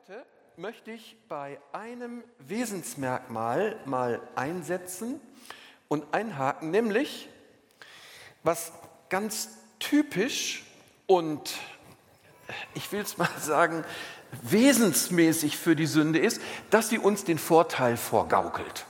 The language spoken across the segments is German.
Heute möchte ich bei einem Wesensmerkmal mal einsetzen und einhaken, nämlich was ganz typisch und ich will es mal sagen, wesensmäßig für die Sünde ist, dass sie uns den Vorteil vorgaukelt.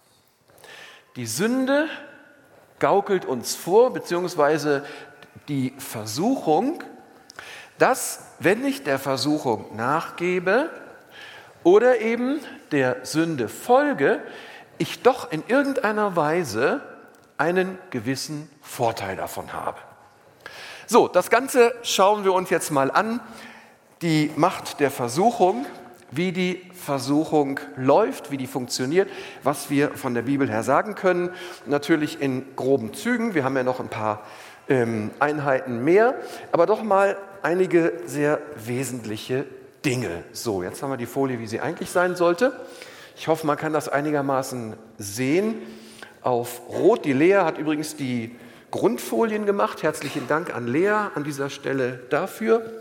Die Sünde gaukelt uns vor, beziehungsweise die Versuchung, dass, wenn ich der Versuchung nachgebe oder eben der Sünde folge, ich doch in irgendeiner Weise einen gewissen Vorteil davon habe. So, das Ganze schauen wir uns jetzt mal an. Die Macht der Versuchung, wie die Versuchung läuft, wie die funktioniert, was wir von der Bibel her sagen können. Natürlich in groben Zügen, wir haben ja noch ein paar Einheiten mehr, aber doch mal einige sehr wesentliche Dinge. So, jetzt haben wir die Folie, wie sie eigentlich sein sollte. Ich hoffe, man kann das einigermaßen sehen. Auf Rot, die Lea hat übrigens die Grundfolien gemacht. Herzlichen Dank an Lea an dieser Stelle dafür.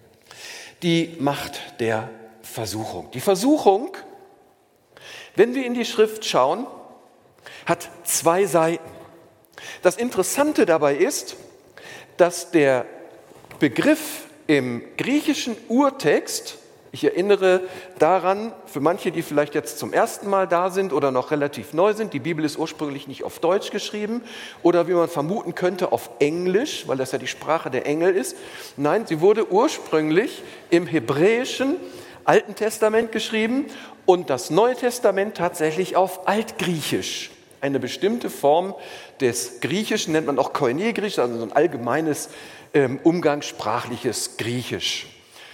Die Macht der Versuchung. Die Versuchung, wenn wir in die Schrift schauen, hat zwei Seiten. Das Interessante dabei ist, dass der Begriff im griechischen Urtext, ich erinnere daran, für manche, die vielleicht jetzt zum ersten Mal da sind oder noch relativ neu sind, die Bibel ist ursprünglich nicht auf Deutsch geschrieben oder wie man vermuten könnte auf Englisch, weil das ja die Sprache der Engel ist. Nein, sie wurde ursprünglich im hebräischen Alten Testament geschrieben und das Neue Testament tatsächlich auf Altgriechisch. Eine bestimmte Form des Griechischen nennt man auch Koine-Griechisch, also so ein allgemeines umgangssprachliches Griechisch.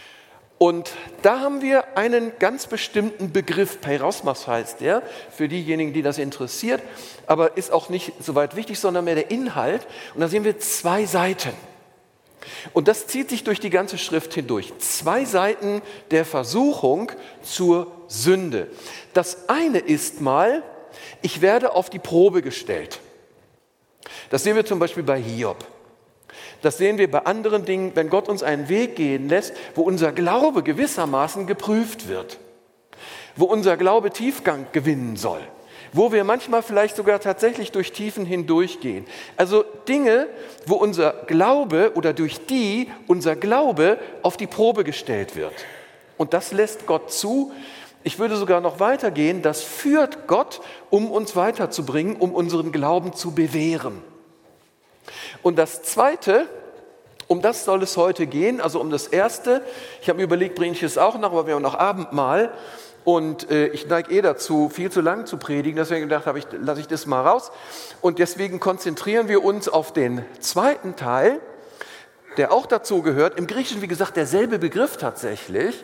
Und da haben wir einen ganz bestimmten Begriff, Peirasmos heißt der, für diejenigen, die das interessiert, aber ist auch nicht so weit wichtig, sondern mehr der Inhalt. Und da sehen wir zwei Seiten. Und das zieht sich durch die ganze Schrift hindurch. Zwei Seiten der Versuchung zur Sünde. Das eine ist mal, ich werde auf die Probe gestellt. Das sehen wir zum Beispiel bei Hiob. Das sehen wir bei anderen Dingen, wenn Gott uns einen Weg gehen lässt, wo unser Glaube gewissermaßen geprüft wird, wo unser Glaube Tiefgang gewinnen soll, wo wir manchmal vielleicht sogar tatsächlich durch Tiefen hindurchgehen. Also Dinge, wo unser Glaube oder durch die unser Glaube auf die Probe gestellt wird. Und das lässt Gott zu. Ich würde sogar noch weitergehen, das führt Gott, um uns weiterzubringen, um unseren Glauben zu bewähren. Und das Zweite, um das soll es heute gehen, also um das Erste, ich habe mir überlegt, bringe ich es auch noch, aber wir haben noch Abendmahl und ich neige dazu, viel zu lang zu predigen, deswegen gedacht habe ich, lasse ich das mal raus und deswegen konzentrieren wir uns auf den zweiten Teil, der auch dazu gehört, im Griechischen, wie gesagt, derselbe Begriff tatsächlich,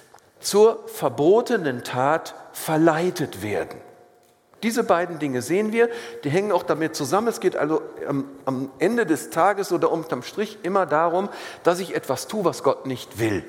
zur verbotenen Tat verleitet werden. Diese beiden Dinge sehen wir, die hängen auch damit zusammen. Es geht also am Ende des Tages oder unterm Strich immer darum, dass ich etwas tue, was Gott nicht will.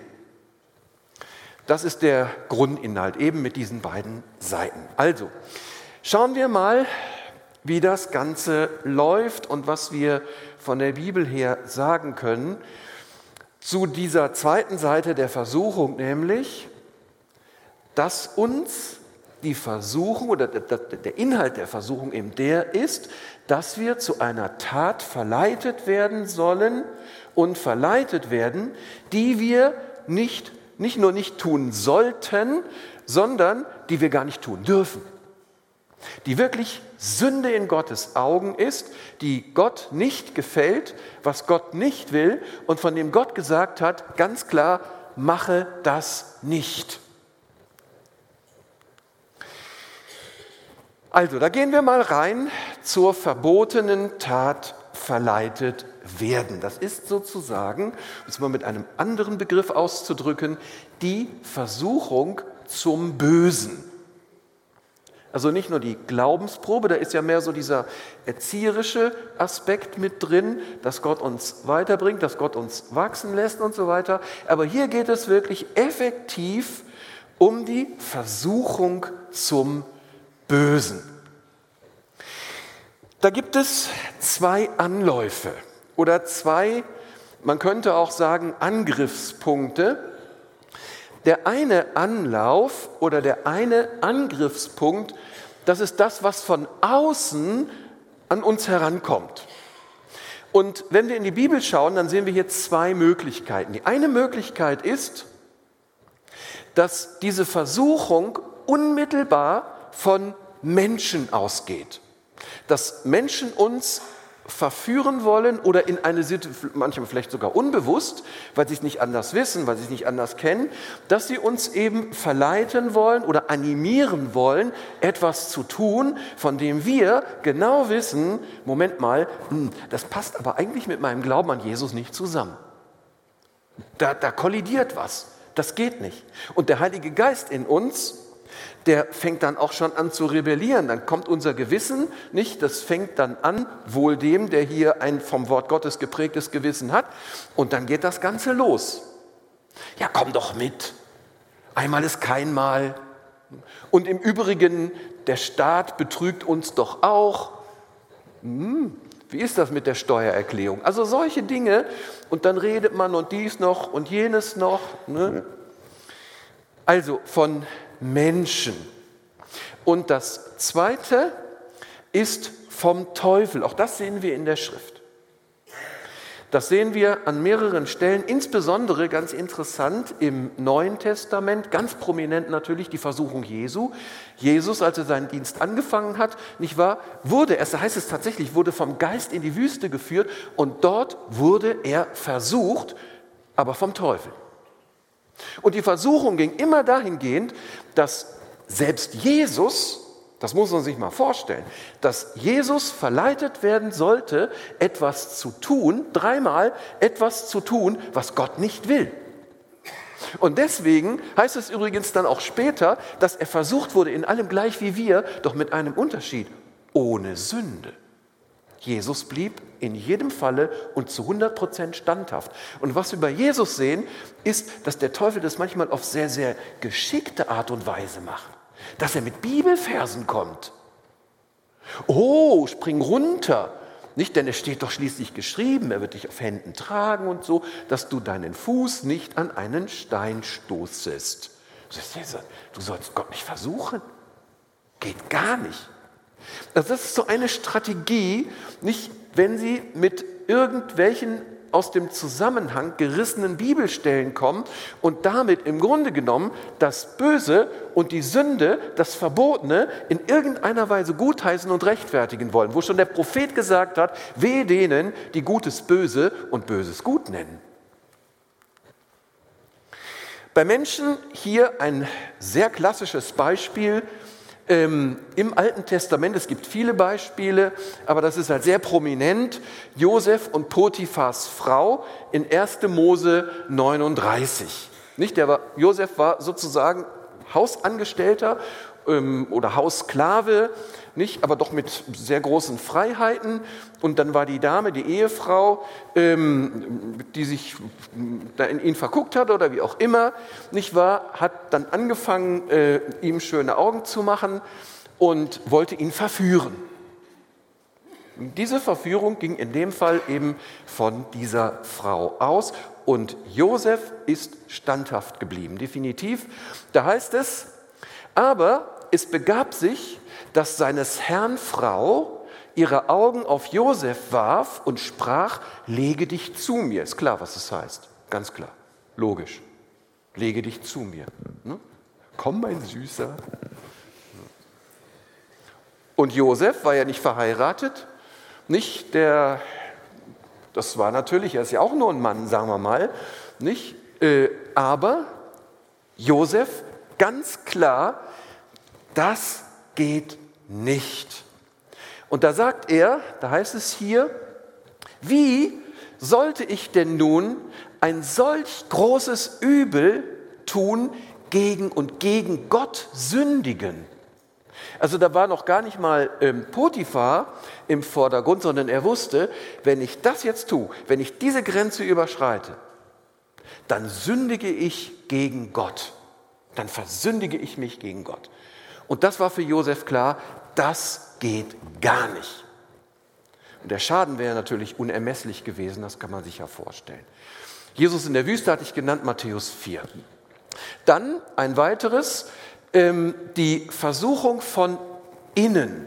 Das ist der Grundinhalt, eben mit diesen beiden Seiten. Also, schauen wir mal, wie das Ganze läuft und was wir von der Bibel her sagen können zu dieser zweiten Seite der Versuchung, nämlich, dass uns die Versuchung oder der Inhalt der Versuchung eben der ist, dass wir zu einer Tat verleitet werden sollen und verleitet werden, die wir nicht nur nicht tun sollten, sondern die wir gar nicht tun dürfen. Die wirklich Sünde in Gottes Augen ist, die Gott nicht gefällt, was Gott nicht will und von dem Gott gesagt hat, ganz klar, mache das nicht. Also, da gehen wir mal rein zur verbotenen Tat verleitet werden. Das ist sozusagen, um es mal mit einem anderen Begriff auszudrücken, die Versuchung zum Bösen. Also nicht nur die Glaubensprobe, da ist ja mehr so dieser erzieherische Aspekt mit drin, dass Gott uns weiterbringt, dass Gott uns wachsen lässt und so weiter. Aber hier geht es wirklich effektiv um die Versuchung zum Bösen. Da gibt es zwei Anläufe oder zwei, man könnte auch sagen, Angriffspunkte, Der eine Anlauf oder der eine Angriffspunkt, das ist das, was von außen an uns herankommt. Und wenn wir in die Bibel schauen, dann sehen wir hier zwei Möglichkeiten. Die eine Möglichkeit ist, dass diese Versuchung unmittelbar von Menschen ausgeht. Dass Menschen uns verführen wollen oder in eine Situation, manchmal vielleicht sogar unbewusst, weil sie es nicht anders wissen, weil sie es nicht anders kennen, dass sie uns eben verleiten wollen oder animieren wollen, etwas zu tun, von dem wir genau wissen, Moment mal, das passt aber eigentlich mit meinem Glauben an Jesus nicht zusammen. Da kollidiert was, das geht nicht. Und der Heilige Geist in uns, der fängt dann auch schon an zu rebellieren. Dann kommt unser Gewissen nicht, das fängt dann an, wohl dem, der hier ein vom Wort Gottes geprägtes Gewissen hat. Und dann geht das Ganze los. Ja, komm doch mit. Einmal ist kein Mal. Und im Übrigen, der Staat betrügt uns doch auch. Wie ist das mit der Steuererklärung? Also solche Dinge. Und dann redet man und dies noch und jenes noch. Ne? Also von Menschen. Und das Zweite ist vom Teufel. Auch das sehen wir in der Schrift. Das sehen wir an mehreren Stellen, insbesondere ganz interessant im Neuen Testament, ganz prominent natürlich die Versuchung Jesu. Jesus, als er seinen Dienst angefangen hat, nicht wahr, da heißt es tatsächlich, wurde vom Geist in die Wüste geführt und dort wurde er versucht, aber vom Teufel. Und die Versuchung ging immer dahingehend, dass selbst Jesus, das muss man sich mal vorstellen, dass Jesus verleitet werden sollte, etwas zu tun, dreimal etwas zu tun, was Gott nicht will. Und deswegen heißt es übrigens dann auch später, dass er versucht wurde, in allem gleich wie wir, doch mit einem Unterschied, ohne Sünde. Jesus blieb in jedem Falle und zu 100% standhaft. Und was wir bei Jesus sehen, ist, dass der Teufel das manchmal auf sehr, sehr geschickte Art und Weise macht. Dass er mit Bibelversen kommt. Oh, spring runter. Nicht, denn es steht doch schließlich geschrieben, er wird dich auf Händen tragen und so, dass du deinen Fuß nicht an einen Stein stoßest. Du sollst Gott nicht versuchen. Geht gar nicht. Also das ist so eine Strategie, nicht wenn Sie mit irgendwelchen aus dem Zusammenhang gerissenen Bibelstellen kommen und damit im Grunde genommen das Böse und die Sünde, das Verbotene in irgendeiner Weise gutheißen und rechtfertigen wollen, wo schon der Prophet gesagt hat, wehe denen, die Gutes böse und Böses gut nennen. Bei Menschen hier ein sehr klassisches Beispiel, im Alten Testament, es gibt viele Beispiele, aber das ist halt sehr prominent, Josef und Potiphars Frau in 1. Mose 39. Nicht? Josef war sozusagen Hausangestellter oder Haussklave, nicht, aber doch mit sehr großen Freiheiten. Und dann war die Dame, die Ehefrau, die sich da in ihn verguckt hat oder wie auch immer, nicht wahr, hat dann angefangen, ihm schöne Augen zu machen und wollte ihn verführen. Diese Verführung ging in dem Fall eben von dieser Frau aus und Josef ist standhaft geblieben, definitiv. Da heißt es, aber es begab sich, dass seines Herrn Frau ihre Augen auf Josef warf und sprach, lege dich zu mir. Ist klar, was das heißt. Ganz klar. Logisch. Lege dich zu mir. Komm, mein Süßer. Und Josef war ja nicht verheiratet. Nicht das war natürlich, er ist ja auch nur ein Mann, sagen wir mal. Nicht? Aber Josef, ganz klar, das geht nicht. Und da sagt er, da heißt es hier, wie sollte ich denn nun ein solch großes Übel tun gegen Gott sündigen? Also da war noch gar nicht mal Potiphar im Vordergrund, sondern er wusste, wenn ich das jetzt tue, wenn ich diese Grenze überschreite, dann sündige ich gegen Gott. Dann versündige ich mich gegen Gott. Und das war für Josef klar, das geht gar nicht. Und der Schaden wäre natürlich unermesslich gewesen, das kann man sich ja vorstellen. Jesus in der Wüste hatte ich genannt, Matthäus 4. Dann ein weiteres, die Versuchung von innen.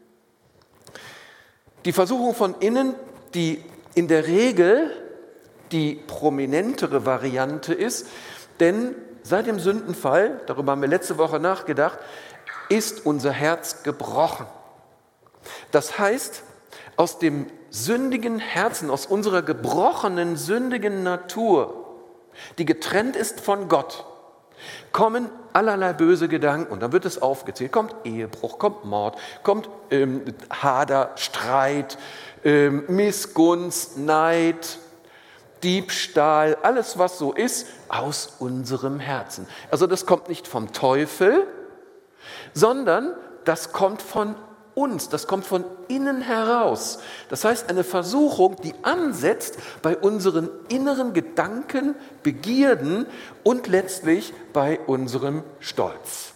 Die Versuchung von innen, die in der Regel die prominentere Variante ist, denn seit dem Sündenfall, darüber haben wir letzte Woche nachgedacht, ist unser Herz gebrochen. Das heißt, aus dem sündigen Herzen, aus unserer gebrochenen, sündigen Natur, die getrennt ist von Gott, kommen allerlei böse Gedanken und dann wird es aufgezählt. Kommt Ehebruch, kommt Mord, kommt Hader, Streit, Missgunst, Neid, Diebstahl, alles was so ist, aus unserem Herzen. Also das kommt nicht vom Teufel, sondern das kommt von uns, das kommt von innen heraus. Das heißt, eine Versuchung, die ansetzt bei unseren inneren Gedanken, Begierden und letztlich bei unserem Stolz.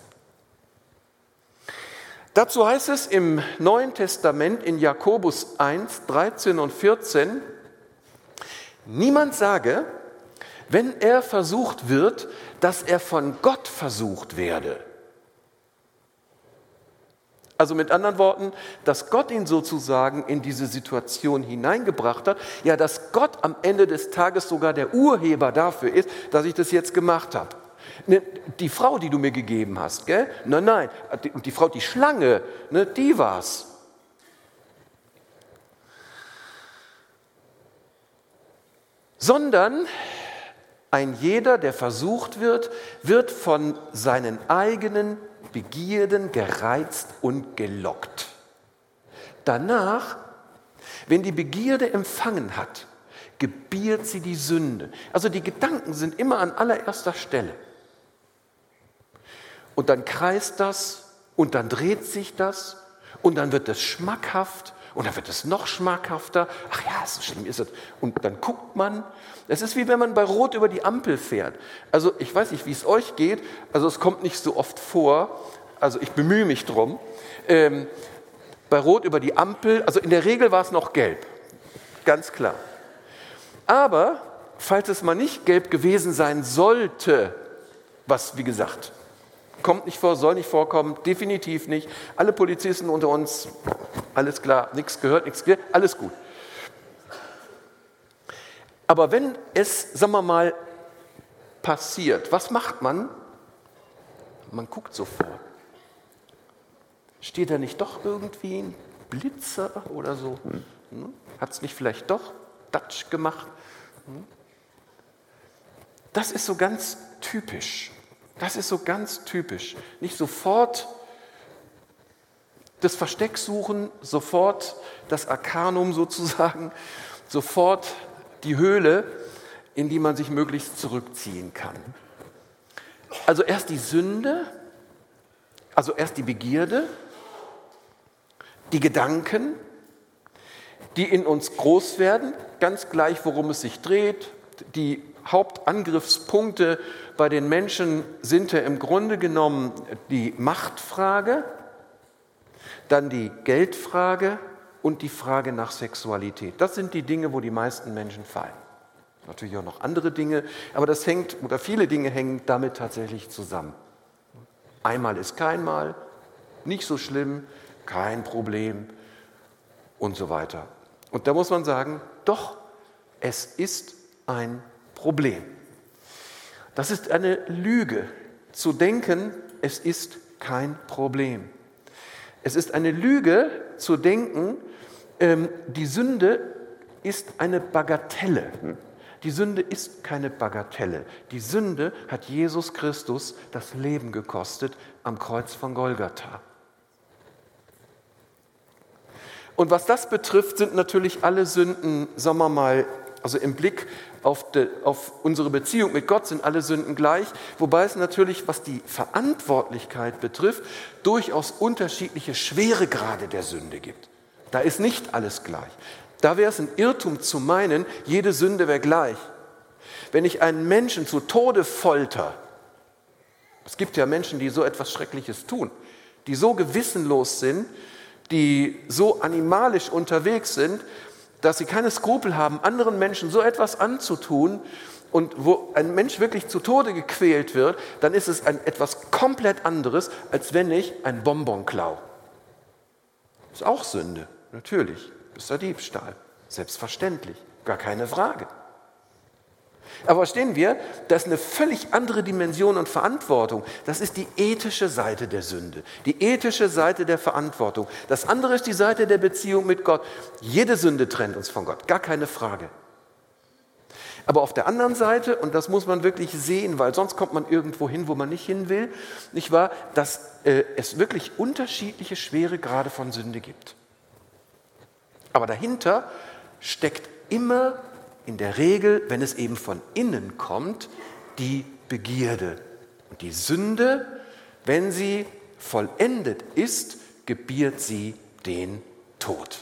Dazu heißt es im Neuen Testament in Jakobus 1, 13 und 14, niemand sage, wenn er versucht wird, dass er von Gott versucht werde. Also mit anderen Worten, dass Gott ihn sozusagen in diese Situation hineingebracht hat, ja, dass Gott am Ende des Tages sogar der Urheber dafür ist, dass ich das jetzt gemacht habe. Die Frau, die du mir gegeben hast, gell? Nein, die Frau, die Schlange, ne, die war's. Sondern ein jeder, der versucht wird, wird von seinen eigenen Begierden gereizt und gelockt. Danach, wenn die Begierde empfangen hat, gebiert sie die Sünde. Also die Gedanken sind immer an allererster Stelle. Und dann kreist das und dann dreht sich das und dann wird es schmackhaft und dann wird es noch schmackhafter. Ach ja, so schlimm ist es. Und dann guckt man. Es ist wie wenn man bei Rot über die Ampel fährt. Also ich weiß nicht, wie es euch geht. Also es kommt nicht so oft vor. Also ich bemühe mich drum. Bei Rot über die Ampel, also in der Regel war es noch gelb. Ganz klar. Aber falls es mal nicht gelb gewesen sein sollte, was wie gesagt, kommt nicht vor, soll nicht vorkommen, definitiv nicht. Alle Polizisten unter uns, alles klar, nichts gehört, nichts gehört, alles gut. Aber wenn es, sagen wir mal, passiert, was macht man? Man guckt sofort. Steht da nicht doch irgendwie ein Blitzer oder so? Hat es nicht vielleicht doch Datsch gemacht? Das ist so ganz typisch. Das ist so ganz typisch. Nicht sofort das Versteck suchen, sofort das Arkanum sozusagen, sofort die Höhle, in die man sich möglichst zurückziehen kann. Also erst die Sünde, also erst die Begierde, die Gedanken, die in uns groß werden, ganz gleich, worum es sich dreht. Die Hauptangriffspunkte bei den Menschen sind ja im Grunde genommen die Machtfrage, dann die Geldfrage und die Frage nach Sexualität. Das sind die Dinge, wo die meisten Menschen fallen. Natürlich auch noch andere Dinge, aber das hängt, oder viele Dinge hängen damit tatsächlich zusammen. Einmal ist kein Mal, nicht so schlimm, kein Problem und so weiter. Und da muss man sagen, doch, es ist ein Problem. Das ist eine Lüge, zu denken, es ist kein Problem. Es ist eine Lüge, zu denken, die Sünde ist eine Bagatelle. Die Sünde ist keine Bagatelle. Die Sünde hat Jesus Christus das Leben gekostet am Kreuz von Golgatha. Und was das betrifft, sind natürlich alle Sünden, sagen wir mal, also im Blick auf unsere Beziehung mit Gott sind alle Sünden gleich, wobei es natürlich, was die Verantwortlichkeit betrifft, durchaus unterschiedliche Schweregrade der Sünde gibt. Da ist nicht alles gleich. Da wäre es ein Irrtum zu meinen, jede Sünde wäre gleich. Wenn ich einen Menschen zu Tode folter, es gibt ja Menschen, die so etwas Schreckliches tun, die so gewissenlos sind, die so animalisch unterwegs sind, dass sie keine Skrupel haben, anderen Menschen so etwas anzutun, und wo ein Mensch wirklich zu Tode gequält wird, dann ist es etwas komplett anderes, als wenn ich ein Bonbon klaue. Ist auch Sünde, natürlich. Ist der Diebstahl. Selbstverständlich, gar keine Frage. Aber verstehen wir, das ist eine völlig andere Dimension und Verantwortung. Das ist die ethische Seite der Sünde, die ethische Seite der Verantwortung. Das andere ist die Seite der Beziehung mit Gott. Jede Sünde trennt uns von Gott, gar keine Frage. Aber auf der anderen Seite, und das muss man wirklich sehen, weil sonst kommt man irgendwo hin, wo man nicht hin will, nicht wahr, dass es wirklich unterschiedliche Schweregrade von Sünde gibt. Aber dahinter steckt immer in der Regel, wenn es eben von innen kommt, die Begierde. Und die Sünde, wenn sie vollendet ist, gebiert sie den Tod.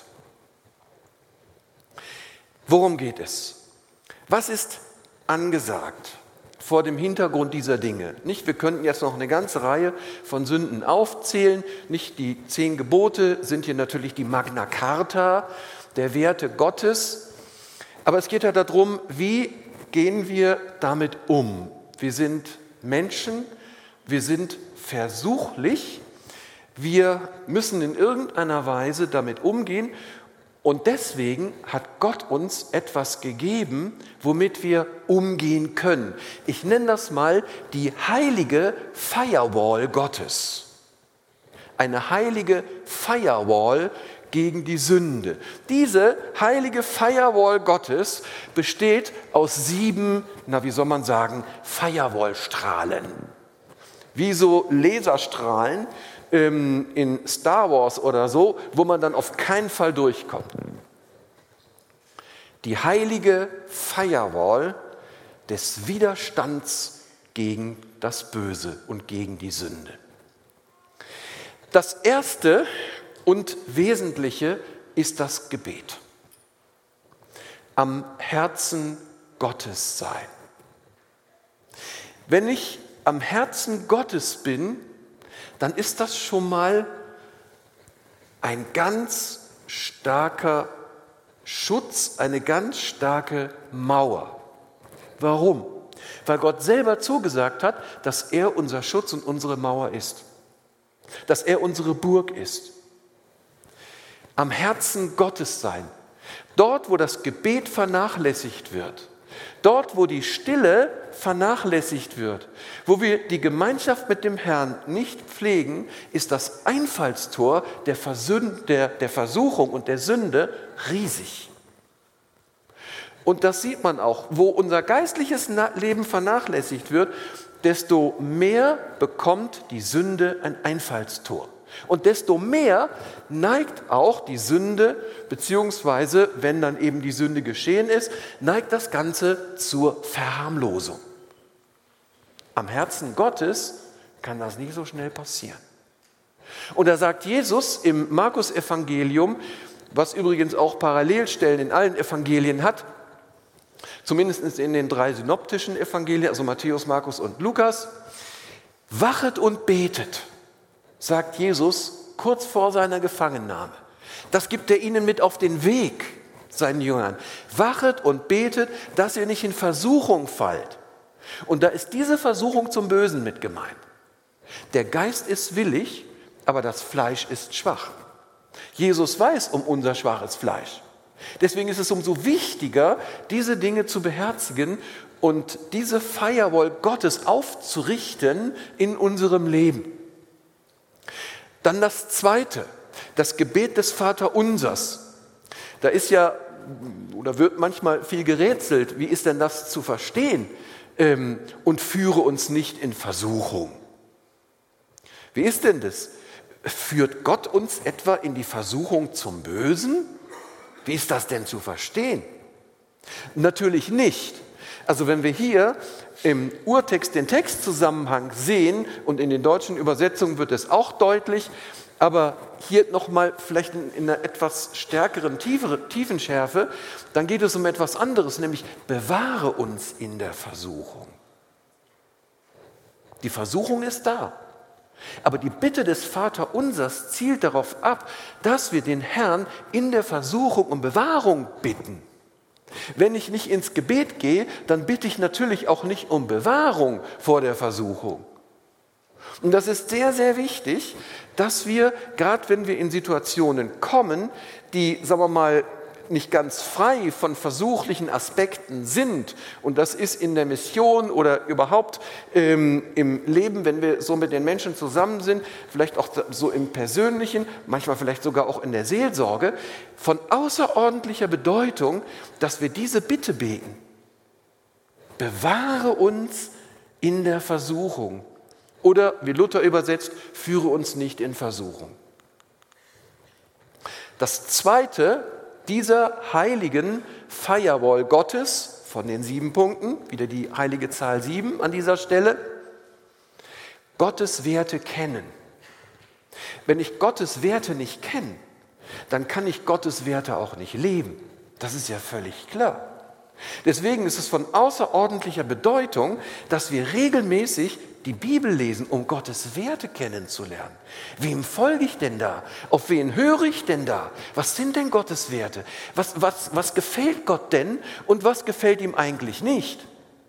Worum geht es? Was ist angesagt vor dem Hintergrund dieser Dinge? Nicht, wir könnten jetzt noch eine ganze Reihe von Sünden aufzählen. Nicht die 10 Gebote sind hier natürlich die Magna Carta der Werte Gottes. Aber es geht ja darum, wie gehen wir damit um? Wir sind Menschen, wir sind versuchlich, wir müssen in irgendeiner Weise damit umgehen. Und deswegen hat Gott uns etwas gegeben, womit wir umgehen können. Ich nenne das mal die heilige Firewall Gottes. Eine heilige Firewall gegen die Sünde. Diese heilige Firewall Gottes besteht aus 7, wie soll man sagen, Firewall-Strahlen. Wie so Laserstrahlen in Star Wars oder so, wo man dann auf keinen Fall durchkommt. Die heilige Firewall des Widerstands gegen das Böse und gegen die Sünde. Das Erste und Wesentliche ist das Gebet. Am Herzen Gottes sein. Wenn ich am Herzen Gottes bin, dann ist das schon mal ein ganz starker Schutz, eine ganz starke Mauer. Warum? Weil Gott selber zugesagt hat, dass er unser Schutz und unsere Mauer ist. Dass er unsere Burg ist. Am Herzen Gottes sein. Dort, wo das Gebet vernachlässigt wird. Dort, wo die Stille vernachlässigt wird, wo wir die Gemeinschaft mit dem Herrn nicht pflegen, ist das Einfallstor der Versuchung und der Sünde riesig. Und das sieht man auch, wo unser geistliches Leben vernachlässigt wird, desto mehr bekommt die Sünde ein Einfallstor. Und desto mehr neigt auch die Sünde, beziehungsweise, wenn dann eben die Sünde geschehen ist, neigt das Ganze zur Verharmlosung. Am Herzen Gottes kann das nicht so schnell passieren. Und da sagt Jesus im Markus-Evangelium, was übrigens auch Parallelstellen in allen Evangelien hat, zumindest in den 3 synoptischen Evangelien, also Matthäus, Markus und Lukas, wachet und betet, sagt Jesus kurz vor seiner Gefangennahme. Das gibt er ihnen mit auf den Weg, seinen Jüngern. Wachet und betet, dass ihr nicht in Versuchung fallt. Und da ist diese Versuchung zum Bösen mit gemeint. Der Geist ist willig, aber das Fleisch ist schwach. Jesus weiß um unser schwaches Fleisch. Deswegen ist es umso wichtiger, diese Dinge zu beherzigen und diese Firewall Gottes aufzurichten in unserem Leben. Dann das Zweite, das Gebet des Vaterunsers. Da ist ja, oder wird manchmal viel gerätselt, wie ist denn das zu verstehen? Und führe uns nicht in Versuchung. Wie ist denn das? Führt Gott uns etwa in die Versuchung zum Bösen? Wie ist das denn zu verstehen? Natürlich nicht. Also wenn wir hier im Urtext den Textzusammenhang sehen und in den deutschen Übersetzungen wird es auch deutlich, aber hier nochmal vielleicht in einer etwas stärkeren Tiefenschärfe, dann geht es um etwas anderes, nämlich bewahre uns in der Versuchung. Die Versuchung ist da, aber die Bitte des Vaterunsers zielt darauf ab, dass wir den Herrn in der Versuchung um Bewahrung bitten. Wenn ich nicht ins Gebet gehe, dann bitte ich natürlich auch nicht um Bewahrung vor der Versuchung. Und das ist sehr, sehr wichtig, dass wir, gerade wenn wir in Situationen kommen, die, sagen wir mal, nicht ganz frei von versuchlichen Aspekten sind, und das ist in der Mission oder überhaupt im Leben, wenn wir so mit den Menschen zusammen sind, vielleicht auch so im Persönlichen, manchmal vielleicht sogar auch in der Seelsorge, von außerordentlicher Bedeutung, dass wir diese Bitte beten. Bewahre uns in der Versuchung. Oder, wie Luther übersetzt, führe uns nicht in Versuchung. Das zweite dieser heiligen Firewall Gottes von den 7 Punkten, wieder die heilige Zahl 7 an dieser Stelle, Gottes Werte kennen. Wenn ich Gottes Werte nicht kenne, dann kann ich Gottes Werte auch nicht leben. Das ist ja völlig klar. Deswegen ist es von außerordentlicher Bedeutung, dass wir regelmäßig die Bibel lesen, um Gottes Werte kennenzulernen. Wem folge ich denn da? Auf wen höre ich denn da? Was sind denn Gottes Werte? Was gefällt Gott denn und was gefällt ihm eigentlich nicht?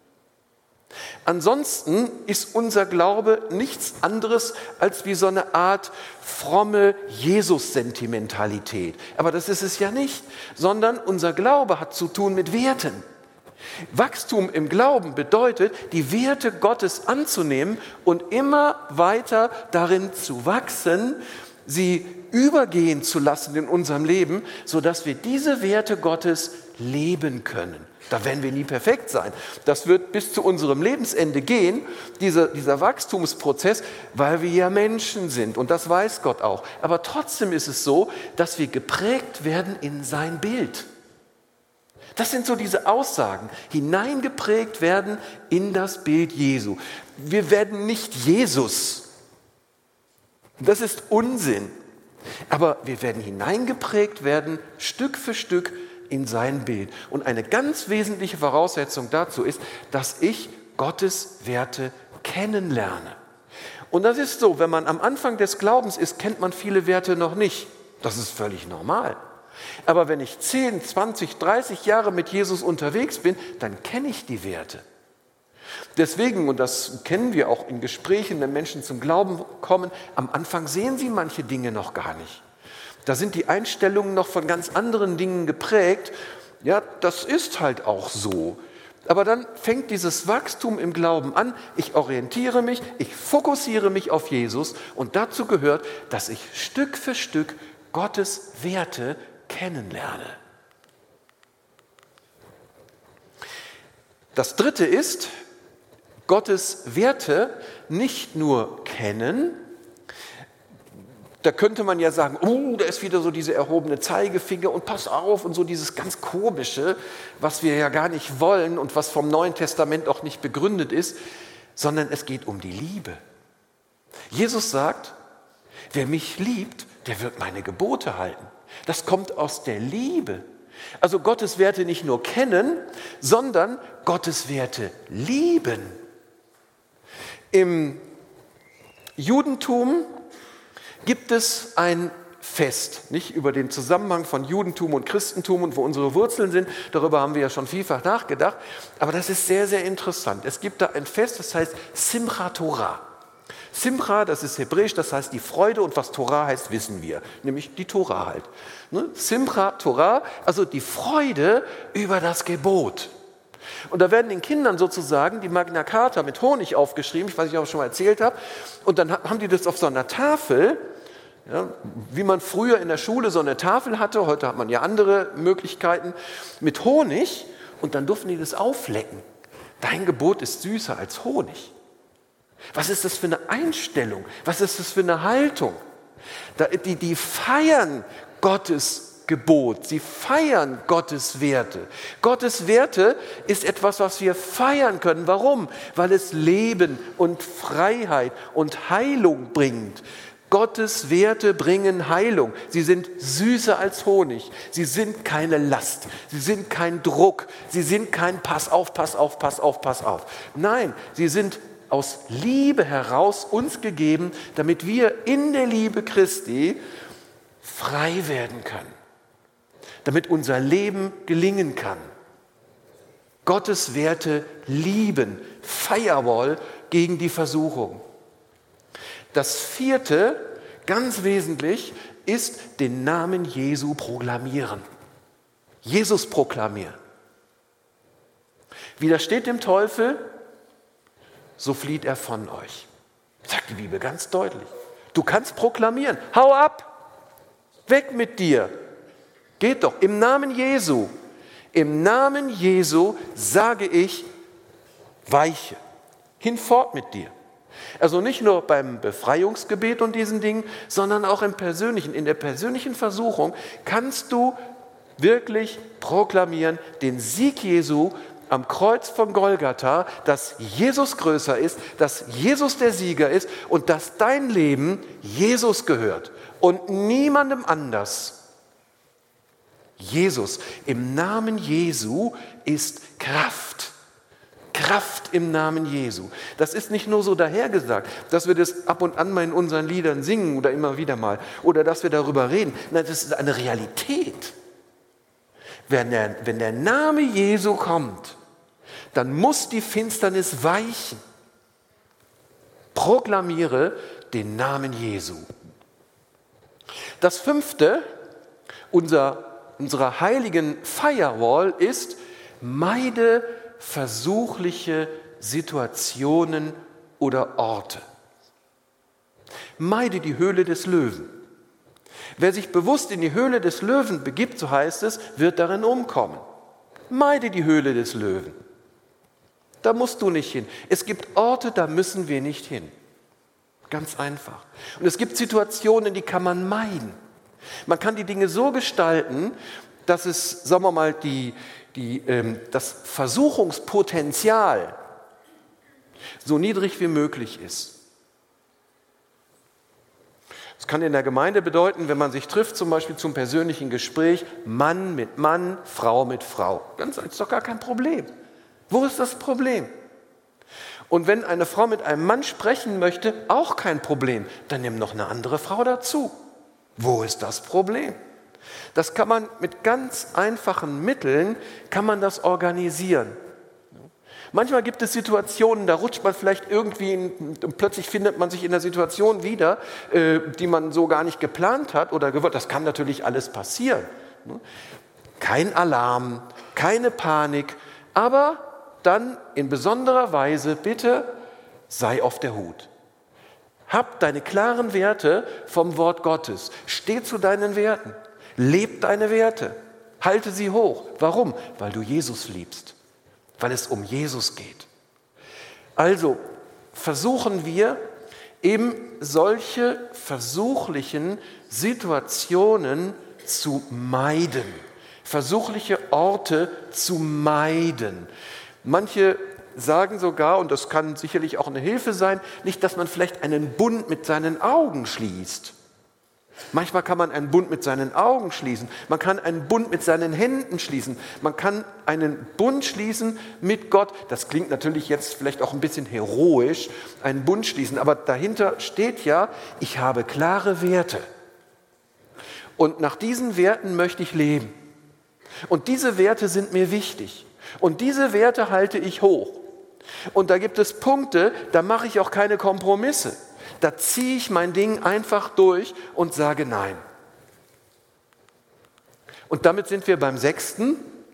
Ansonsten ist unser Glaube nichts anderes als wie so eine Art fromme Jesus-Sentimentalität. Aber das ist es ja nicht, sondern unser Glaube hat zu tun mit Werten. Wachstum im Glauben bedeutet, die Werte Gottes anzunehmen und immer weiter darin zu wachsen, sie übergehen zu lassen in unserem Leben, sodass wir diese Werte Gottes leben können. Da werden wir nie perfekt sein. Das wird bis zu unserem Lebensende gehen, dieser Wachstumsprozess, weil wir ja Menschen sind und das weiß Gott auch. Aber trotzdem ist es so, dass wir geprägt werden in sein Bild. Das sind so diese Aussagen, hineingeprägt werden in das Bild Jesu. Wir werden nicht Jesus. Das ist Unsinn. Aber wir werden hineingeprägt werden, Stück für Stück in sein Bild. Und eine ganz wesentliche Voraussetzung dazu ist, dass ich Gottes Werte kennenlerne. Und das ist so, wenn man am Anfang des Glaubens ist, kennt man viele Werte noch nicht. Das ist völlig normal. Aber wenn ich 10, 20, 30 Jahre mit Jesus unterwegs bin, dann kenne ich die Werte. Deswegen, und das kennen wir auch in Gesprächen, wenn Menschen zum Glauben kommen, am Anfang sehen sie manche Dinge noch gar nicht. Da sind die Einstellungen noch von ganz anderen Dingen geprägt. Ja, das ist halt auch so. Aber dann fängt dieses Wachstum im Glauben an. Ich orientiere mich, ich fokussiere mich auf Jesus und dazu gehört, dass ich Stück für Stück Gottes Werte kennenlerne. Das dritte ist, Gottes Werte nicht nur kennen. Da könnte man ja sagen, da ist wieder so diese erhobene Zeigefinger und pass auf und so dieses ganz Komische, was wir ja gar nicht wollen und was vom Neuen Testament auch nicht begründet ist, sondern es geht um die Liebe. Jesus sagt, wer mich liebt, der wird meine Gebote halten. Das kommt aus der Liebe. Also Gottes Werte nicht nur kennen, sondern Gottes Werte lieben. Im Judentum gibt es ein Fest, nicht über den Zusammenhang von Judentum und Christentum und wo unsere Wurzeln sind. Darüber haben wir ja schon vielfach nachgedacht. Aber das ist sehr, sehr interessant. Es gibt da ein Fest, das heißt Simchat Torah. Simcha, das ist hebräisch, das heißt die Freude, und was Torah heißt, wissen wir, nämlich die Torah halt. Simchat Torah, also die Freude über das Gebot. Und da werden den Kindern sozusagen die Magna Carta mit Honig aufgeschrieben, ich weiß nicht, ob ich das schon mal erzählt habe, und dann haben die das auf so einer Tafel, ja, wie man früher in der Schule so eine Tafel hatte, heute hat man ja andere Möglichkeiten, mit Honig, und dann durften die das auflecken. Dein Gebot ist süßer als Honig. Was ist das für eine Einstellung? Was ist das für eine Haltung? Die feiern Gottes Gebot, sie feiern Gottes Werte. Gottes Werte ist etwas, was wir feiern können. Warum? Weil es Leben und Freiheit und Heilung bringt. Gottes Werte bringen Heilung. Sie sind süßer als Honig. Sie sind keine Last. Sie sind kein Druck. Sie sind kein Pass auf, pass auf, pass auf, pass auf. Nein, sie sind aus Liebe heraus uns gegeben, damit wir in der Liebe Christi frei werden können. Damit unser Leben gelingen kann. Gottes Werte lieben. Firewall gegen die Versuchung. Das vierte, ganz wesentlich, ist den Namen Jesu proklamieren. Jesus proklamieren. Widersteht dem Teufel, so flieht er von euch. Sagt die Bibel ganz deutlich. Du kannst proklamieren. Hau ab! Weg mit dir! Geht doch. Im Namen Jesu. Im Namen Jesu sage ich, weiche. Hinfort mit dir. Also nicht nur beim Befreiungsgebet und diesen Dingen, sondern auch im Persönlichen. In der persönlichen Versuchung kannst du wirklich proklamieren, den Sieg Jesu am Kreuz von Golgatha, dass Jesus größer ist, dass Jesus der Sieger ist und dass dein Leben Jesus gehört und niemandem anders. Jesus, im Namen Jesu ist Kraft. Kraft im Namen Jesu. Das ist nicht nur so dahergesagt, dass wir das ab und an mal in unseren Liedern singen oder immer wieder mal oder dass wir darüber reden. Nein, das ist eine Realität. Wenn der Name Jesu kommt, dann muss die Finsternis weichen. Proklamiere den Namen Jesu. Das fünfte, unserer heiligen Firewall ist, meide versuchliche Situationen oder Orte. Meide die Höhle des Löwen. Wer sich bewusst in die Höhle des Löwen begibt, so heißt es, wird darin umkommen. Meide die Höhle des Löwen. Da musst du nicht hin. Es gibt Orte, da müssen wir nicht hin. Ganz einfach. Und es gibt Situationen, die kann man meiden. Man kann die Dinge so gestalten, dass es, sagen wir mal, das Versuchungspotenzial so niedrig wie möglich ist. Das kann in der Gemeinde bedeuten, wenn man sich trifft, zum Beispiel zum persönlichen Gespräch, Mann mit Mann, Frau mit Frau. Das ist doch gar kein Problem. Wo ist das Problem? Und wenn eine Frau mit einem Mann sprechen möchte, auch kein Problem. Dann nimm noch eine andere Frau dazu. Wo ist das Problem? Das kann man mit ganz einfachen Mitteln, kann man das organisieren. Manchmal gibt es Situationen, da rutscht man vielleicht irgendwie und plötzlich findet man sich in einer Situation wieder, die man so gar nicht geplant hat oder gewollt. Das kann natürlich alles passieren. Kein Alarm, keine Panik, aber dann in besonderer Weise bitte sei auf der Hut. Hab deine klaren Werte vom Wort Gottes. Steh zu deinen Werten. Leb deine Werte. Halte sie hoch. Warum? Weil du Jesus liebst. Weil es um Jesus geht. Also versuchen wir eben solche versuchlichen Situationen zu meiden. Versuchliche Orte zu meiden. Manche sagen sogar, und das kann sicherlich auch eine Hilfe sein, nicht, dass man vielleicht einen Bund mit seinen Augen schließt. Manchmal kann man einen Bund mit seinen Augen schließen. Man kann einen Bund mit seinen Händen schließen. Man kann einen Bund schließen mit Gott. Das klingt natürlich jetzt vielleicht auch ein bisschen heroisch, einen Bund schließen. Aber dahinter steht ja, ich habe klare Werte. Und nach diesen Werten möchte ich leben. Und diese Werte sind mir wichtig. Und diese Werte halte ich hoch. Und da gibt es Punkte, da mache ich auch keine Kompromisse. Da ziehe ich mein Ding einfach durch und sage Nein. Und damit sind wir beim sechsten.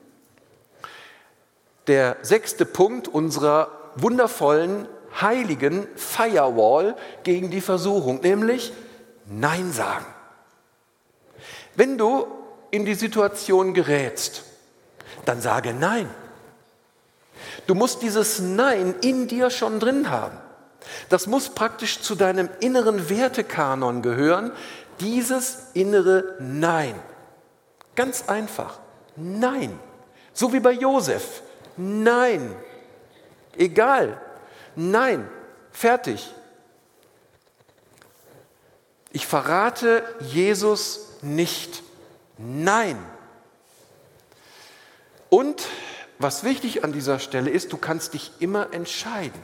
Der sechste Punkt unserer wundervollen, heiligen Firewall gegen die Versuchung, nämlich Nein sagen. Wenn du in die Situation gerätst, dann sage Nein. Du musst dieses Nein in dir schon drin haben. Das muss praktisch zu deinem inneren Wertekanon gehören, dieses innere Nein. Ganz einfach. Nein. So wie bei Josef. Nein. Egal. Nein. Fertig. Ich verrate Jesus nicht. Nein. Und was wichtig an dieser Stelle ist, du kannst dich immer entscheiden.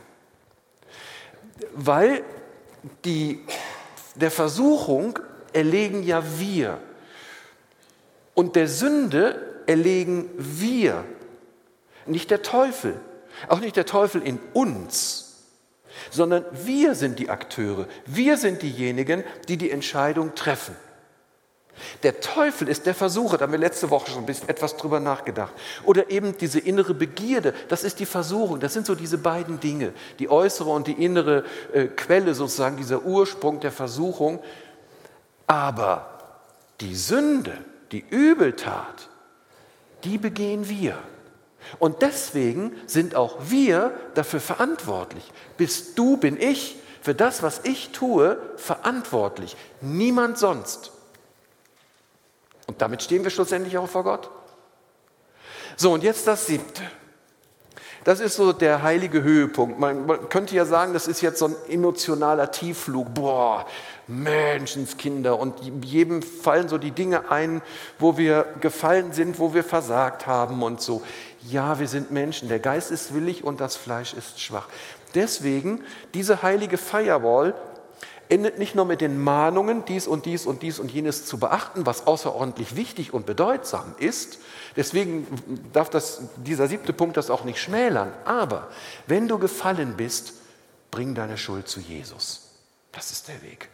Weil der Versuchung erlegen ja wir. Und der Sünde erlegen wir. Nicht der Teufel, auch nicht der Teufel in uns, sondern wir sind die Akteure, wir sind diejenigen, die die Entscheidung treffen. Der Teufel ist der Versucher, da haben wir letzte Woche schon etwas drüber nachgedacht. Oder eben diese innere Begierde, das ist die Versuchung, das sind so diese beiden Dinge, die äußere und die innere Quelle sozusagen, dieser Ursprung der Versuchung. Aber die Sünde, die Übeltat, die begehen wir. Und deswegen sind auch wir dafür verantwortlich. Bist du, bin ich für das, was ich tue, verantwortlich. Niemand sonst. Und damit stehen wir schlussendlich auch vor Gott. So, und jetzt das 7. Das ist so der heilige Höhepunkt. Man könnte ja sagen, das ist jetzt so ein emotionaler Tiefflug. Boah, Menschenskinder. Und jedem fallen so die Dinge ein, wo wir gefallen sind, wo wir versagt haben und so. Ja, wir sind Menschen. Der Geist ist willig und das Fleisch ist schwach. Deswegen, diese heilige Firewall endet nicht nur mit den Mahnungen, dies und dies und dies und jenes zu beachten, was außerordentlich wichtig und bedeutsam ist. Deswegen darf dieser 7. Punkt das auch nicht schmälern. Aber wenn du gefallen bist, bring deine Schuld zu Jesus. Das ist der Weg.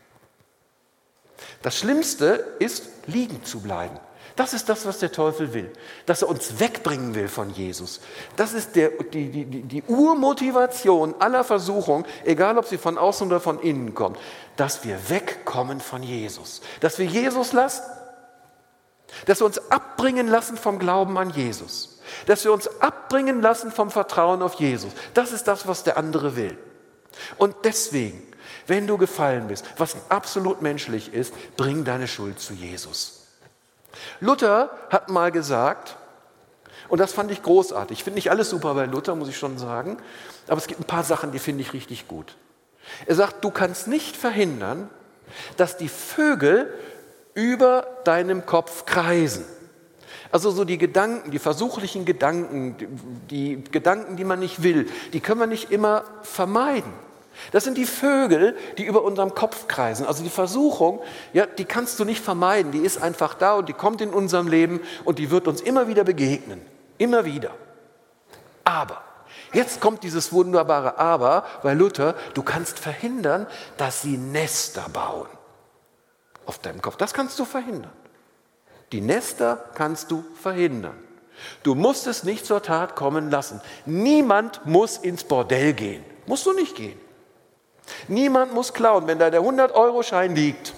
Das Schlimmste ist, liegen zu bleiben. Das ist das, was der Teufel will, dass er uns wegbringen will von Jesus. Das ist die Urmotivation aller Versuchung, egal ob sie von außen oder von innen kommt, dass wir wegkommen von Jesus, dass wir Jesus lassen, dass wir uns abbringen lassen vom Glauben an Jesus, dass wir uns abbringen lassen vom Vertrauen auf Jesus. Das ist das, was der andere will. Und deswegen, wenn du gefallen bist, was absolut menschlich ist, bring deine Schuld zu Jesus. Luther hat mal gesagt, und das fand ich großartig, ich finde nicht alles super bei Luther, muss ich schon sagen, aber es gibt ein paar Sachen, die finde ich richtig gut. Er sagt, du kannst nicht verhindern, dass die Vögel über deinem Kopf kreisen. Also so die Gedanken, die versuchlichen Gedanken, die Gedanken, die man nicht will, die können wir nicht immer vermeiden. Das sind die Vögel, die über unserem Kopf kreisen. Also die Versuchung, ja, die kannst du nicht vermeiden. Die ist einfach da und die kommt in unserem Leben und die wird uns immer wieder begegnen. Immer wieder. Aber, jetzt kommt dieses wunderbare Aber bei Luther, du kannst verhindern, dass sie Nester bauen auf deinem Kopf. Das kannst du verhindern. Die Nester kannst du verhindern. Du musst es nicht zur Tat kommen lassen. Niemand muss ins Bordell gehen. Musst du nicht gehen. Niemand muss klauen, wenn da der 100-Euro-Schein liegt.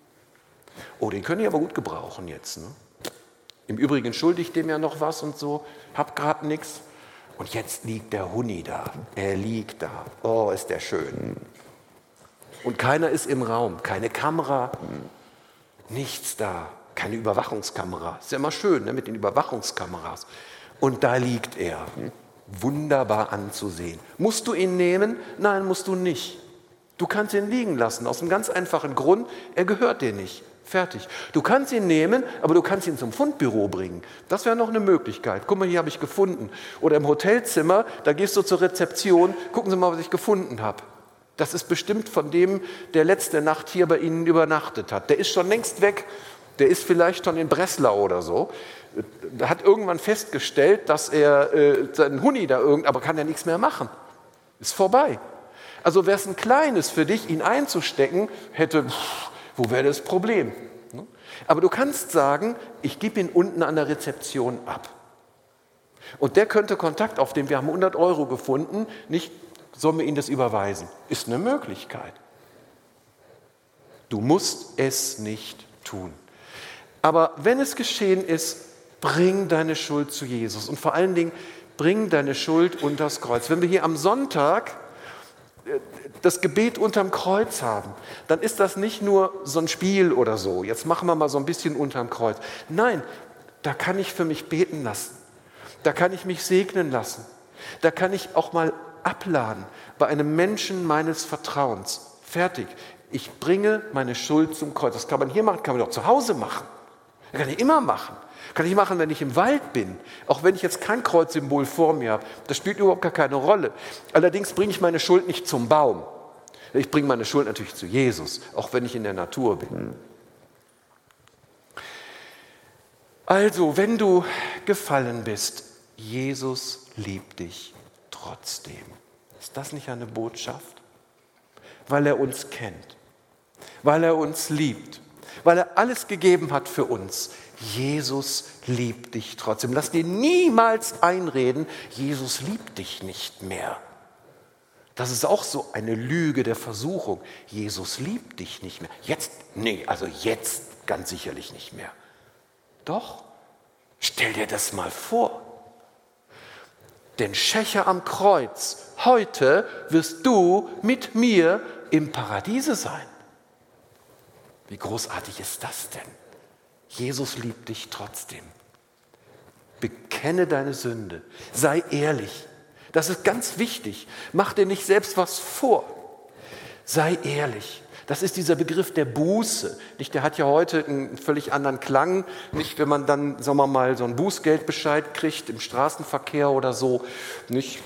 Oh, den können die aber gut gebrauchen jetzt. Ne? Im Übrigen schuldig dem ja noch was und so, hab gerade nichts. Und jetzt liegt der Huni da. Er liegt da. Oh, ist der schön. Und keiner ist im Raum. Keine Kamera, nichts da. Keine Überwachungskamera. Ist ja immer schön, ne, mit den Überwachungskameras. Und da liegt er. Wunderbar anzusehen. Musst du ihn nehmen? Nein, musst du nicht. Du kannst ihn liegen lassen, aus einem ganz einfachen Grund, er gehört dir nicht. Fertig. Du kannst ihn nehmen, aber du kannst ihn zum Fundbüro bringen. Das wäre noch eine Möglichkeit. Guck mal, hier habe ich gefunden. Oder im Hotelzimmer, da gehst du zur Rezeption, gucken Sie mal, was ich gefunden habe. Das ist bestimmt von dem, der letzte Nacht hier bei Ihnen übernachtet hat. Der ist schon längst weg, der ist vielleicht schon in Breslau oder so. Der hat irgendwann festgestellt, dass er seinen Huni da aber kann er nichts mehr machen. Ist vorbei. Also wäre es ein kleines für dich, ihn einzustecken, wo wäre das Problem? Aber du kannst sagen, ich gebe ihn unten an der Rezeption ab. Und der könnte Kontakt aufnehmen, wir haben 100 Euro gefunden, nicht, sollen wir Ihnen das überweisen? Ist eine Möglichkeit. Du musst es nicht tun. Aber wenn es geschehen ist, bring deine Schuld zu Jesus. Und vor allen Dingen, bring deine Schuld unters Kreuz. Wenn wir hier am Sonntag das Gebet unterm Kreuz haben, dann ist das nicht nur so ein Spiel oder so. Jetzt machen wir mal so ein bisschen unterm Kreuz. Nein, da kann ich für mich beten lassen. Da kann ich mich segnen lassen. Da kann ich auch mal abladen bei einem Menschen meines Vertrauens. Fertig. Ich bringe meine Schuld zum Kreuz. Das kann man hier machen, kann man auch zu Hause machen. Das kann ich immer machen. Kann ich machen, wenn ich im Wald bin, auch wenn ich jetzt kein Kreuzsymbol vor mir habe. Das spielt überhaupt gar keine Rolle. Allerdings bringe ich meine Schuld nicht zum Baum. Ich bringe meine Schuld natürlich zu Jesus, auch wenn ich in der Natur bin. Also, wenn du gefallen bist, Jesus liebt dich trotzdem. Ist das nicht eine Botschaft? Weil er uns kennt, weil er uns liebt, weil er alles gegeben hat für uns. Jesus liebt dich trotzdem. Lass dir niemals einreden, Jesus liebt dich nicht mehr. Das ist auch so eine Lüge der Versuchung. Jesus liebt dich nicht mehr. Jetzt ganz sicherlich nicht mehr. Doch, stell dir das mal vor. Denn Schächer am Kreuz, heute wirst du mit mir im Paradiese sein. Wie großartig ist das denn? Jesus liebt dich trotzdem. Bekenne deine Sünde. Sei ehrlich. Das ist ganz wichtig. Mach dir nicht selbst was vor. Sei ehrlich. Das ist dieser Begriff der Buße. Nicht, der hat ja heute einen völlig anderen Klang. Nicht, wenn man dann, sagen wir mal, so einen Bußgeldbescheid kriegt im Straßenverkehr oder so. Nicht,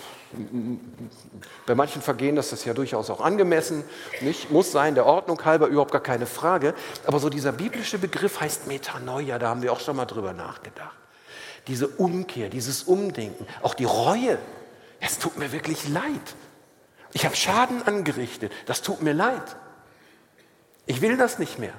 bei manchen Vergehen ist das ja durchaus auch angemessen. Nicht, muss sein, der Ordnung halber, überhaupt gar keine Frage. Aber so dieser biblische Begriff heißt Metanoia. Da haben wir auch schon mal drüber nachgedacht. Diese Umkehr, dieses Umdenken, auch die Reue. Es tut mir wirklich leid. Ich habe Schaden angerichtet. Das tut mir leid. Ich will das nicht mehr.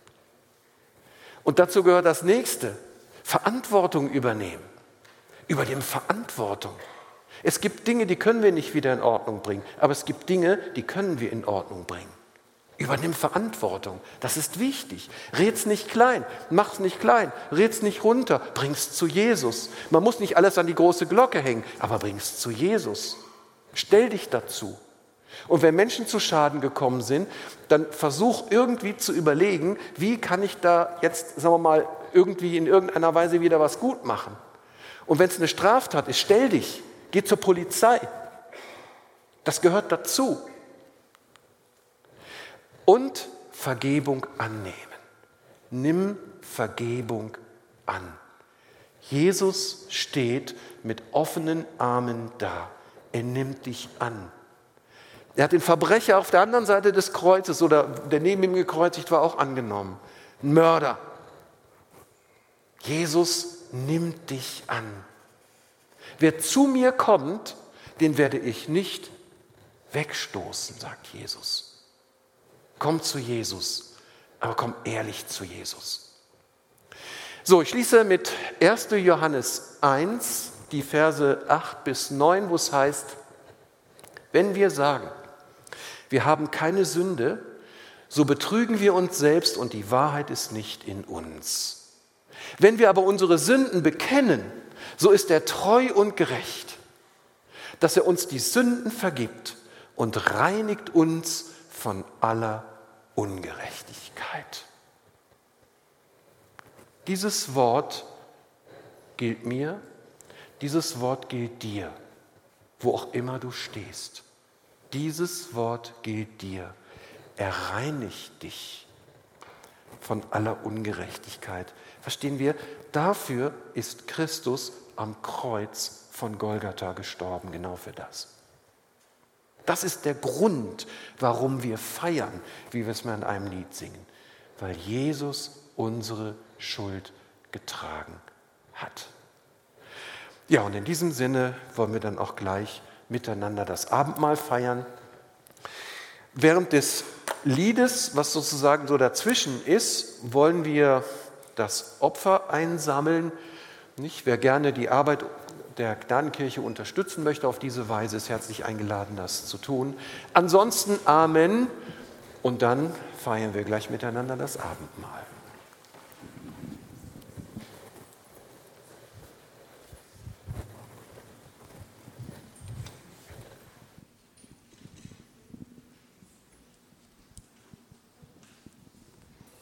Und dazu gehört das Nächste. Verantwortung übernehmen. Übernehmen Verantwortung. Es gibt Dinge, die können wir nicht wieder in Ordnung bringen. Aber es gibt Dinge, die können wir in Ordnung bringen. Übernimm Verantwortung. Das ist wichtig. Red's nicht klein. Mach's nicht klein. Red's nicht runter. Bring's zu Jesus. Man muss nicht alles an die große Glocke hängen, aber bring's zu Jesus. Stell dich dazu. Und wenn Menschen zu Schaden gekommen sind, dann versuch irgendwie zu überlegen, wie kann ich da jetzt, sagen wir mal, irgendwie in irgendeiner Weise wieder was gut machen. Und wenn es eine Straftat ist, stell dich, geh zur Polizei. Das gehört dazu. Und Vergebung annehmen. Nimm Vergebung an. Jesus steht mit offenen Armen da. Er nimmt dich an. Er hat den Verbrecher auf der anderen Seite des Kreuzes oder der neben ihm gekreuzigt war auch angenommen. Ein Mörder. Jesus nimmt dich an. Wer zu mir kommt, den werde ich nicht wegstoßen, sagt Jesus. Komm zu Jesus, aber komm ehrlich zu Jesus. So, ich schließe mit 1. Johannes 1, die Verse 8 bis 9, wo es heißt, wenn wir sagen, wir haben keine Sünde, so betrügen wir uns selbst und die Wahrheit ist nicht in uns. Wenn wir aber unsere Sünden bekennen, so ist er treu und gerecht, dass er uns die Sünden vergibt und reinigt uns von aller Ungerechtigkeit. Dieses Wort gilt mir, dieses Wort gilt dir, wo auch immer du stehst. Dieses Wort gilt dir. Er reinigt dich von aller Ungerechtigkeit. Verstehen wir? Dafür ist Christus am Kreuz von Golgatha gestorben, genau für das. Das ist der Grund, warum wir feiern, wie wir es mal in einem Lied singen. Weil Jesus unsere Schuld getragen hat. Ja, und in diesem Sinne wollen wir dann auch gleich miteinander das Abendmahl feiern. Während des Liedes, was sozusagen so dazwischen ist, wollen wir das Opfer einsammeln. Nicht? Wer gerne die Arbeit der Gnadenkirche unterstützen möchte auf diese Weise, ist herzlich eingeladen, das zu tun. Ansonsten Amen und dann feiern wir gleich miteinander das Abendmahl.